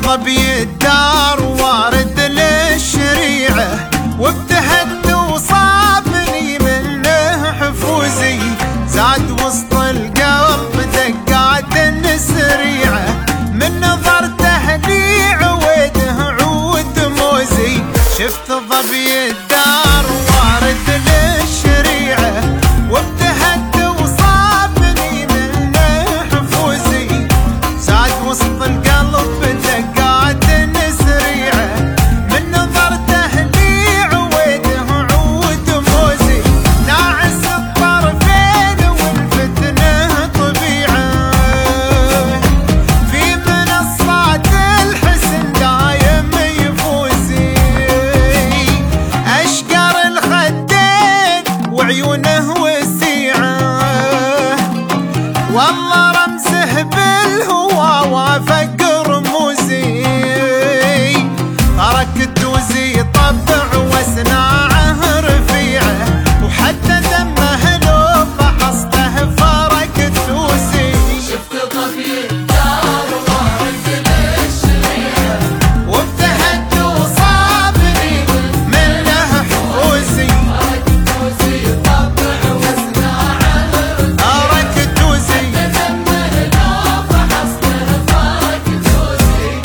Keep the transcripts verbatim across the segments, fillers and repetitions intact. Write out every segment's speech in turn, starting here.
ظبي الدار وارد للشريعة، وابتهت وصابني منه حفوزي، زاد وسط القلب دقات سريعة، من نظرته لي عويده عود موزي. شفت ظبي الدار وارد للشريعة، وابتهت وصابني منه حفوزي، زاد وسط القلب دقات سريعة، من نظرته لي عويده عود موزي. ناعس الطرفين والفتنة طبيعة، في منصات الحسن دايم يفوزي، أشقر الخدين وعيونه وسيعة، والله رمزه بالهوى وافق رموزي. تركت وزي طبع وسناعه رفيعه، وحتى دمه لو فحصته فرقت توسي. شفت ظبي الدار وارد للشريعة، وابتهت وصابني منه حفوزي، تركت وزي طبع وسناعه تركت وزي دمه لو فحصته فرقت توسي.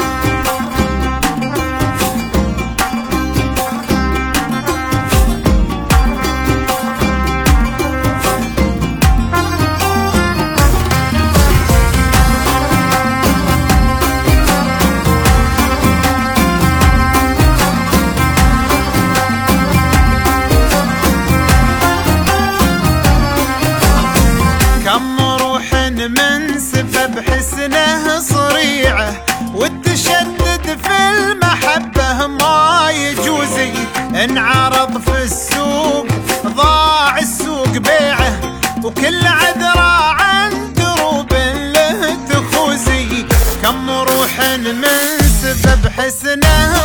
كم روح من سبب حسنه صريعه، والتشدد في المحبة ما يجوزي، انعرض في السوق ضاع السوق بيعه، وكل عذرا عن دروب له تخوزي. كم روح من سبب حسنه